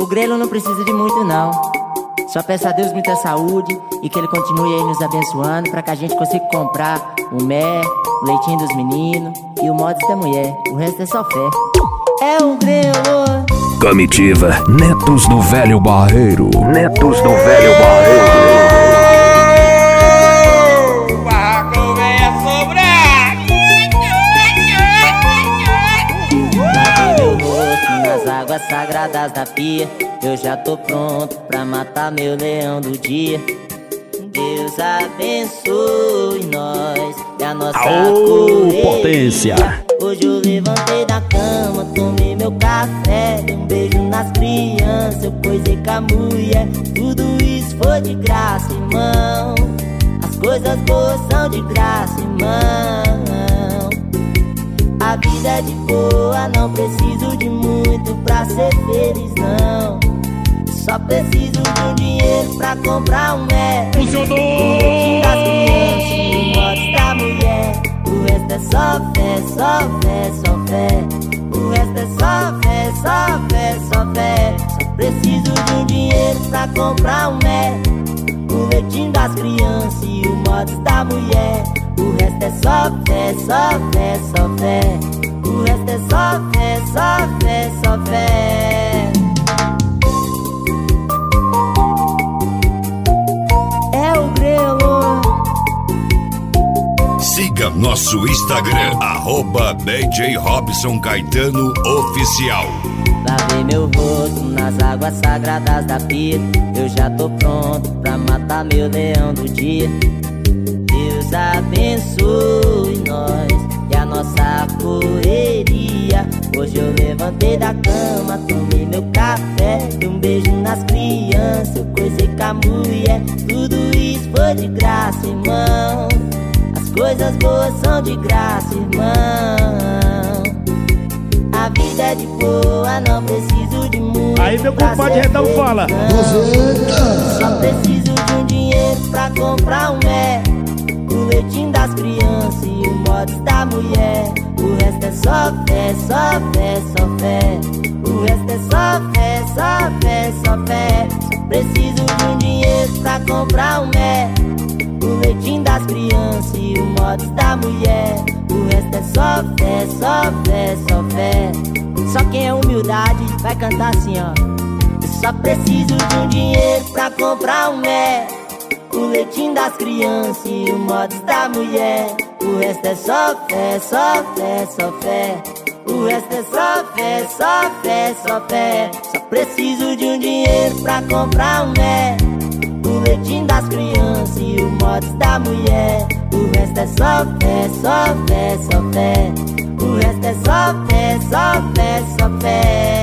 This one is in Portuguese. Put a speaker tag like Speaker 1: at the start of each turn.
Speaker 1: O grelo não precisa de muito não. Só peço a Deus muita saúde e que Ele continue aí nos abençoando pra que a gente consiga comprar o mel, o leitinho dos meninos e o mods da mulher. O resto é só fé. É o grelo.
Speaker 2: Comitiva Netos do Velho Barreiro. Netos do Velho Barreiro.
Speaker 3: O barraco vem assombrar.
Speaker 1: Lavei meu rosto nas águas sagradas da pia. Eu já tô pronto pra matar meu leão do dia. Deus abençoe nós e a nossa
Speaker 2: potência.
Speaker 1: Hoje eu levantei da cama, tomei meu café, dei um beijo nas crianças, eu coisei com a mulher. Tudo isso foi de graça, irmão. As coisas boas são de graça, irmão. A vida é de boa, não preciso de muito pra ser feliz, não. Só preciso de um dinheiro pra comprar um
Speaker 3: Funcionou!
Speaker 1: O leitinho das crianças e o mods da mulher. O resto é só fé, só fé, só fé. O resto é só fé, só fé, só fé. Só preciso de um dinheiro pra comprar um o leitinho das crianças e o mods da mulher. O resto é só fé, só fé, só fé. O resto é só fé, só fé, só fé. É o grelo.
Speaker 4: Siga nosso Instagram, @BJ Robson Caetano Oficial.
Speaker 1: Lavei meu rosto nas águas sagradas da pia. Eu já tô pronto pra matar meu leão do dia. Deus abençoe nós e a nossa correria. Hoje eu levantei da cama, tomei meu café, dei um beijo nas crianças, eu coisei com a mulher. Tudo isso foi de graça, irmão. As coisas boas são de graça, irmão. A vida é de boa, não preciso de muito.
Speaker 3: Aí meu compadre Redão fala.
Speaker 1: Só preciso de um dinheiro pra comprar um o leitinho das crianças e o mods da mulher. O resto é só fé, só fé, só fé. O resto é só fé, só fé, só fé. Só preciso de um dinheiro pra comprar um o leitinho das crianças e o mods da mulher. O resto é só fé, só fé, só fé. Só quem é humildade vai cantar assim, ó. Eu só preciso de um dinheiro pra comprar um o leitinho das crianças e o mods da mulher. O resto é só fé, só fé, só fé. O resto é só fé, só fé, só fé. Só preciso de um dinheiro pra comprar um o leitinho das crianças e o mods da mulher. O resto é só fé, só fé, só fé. O resto é só fé, só fé, só fé.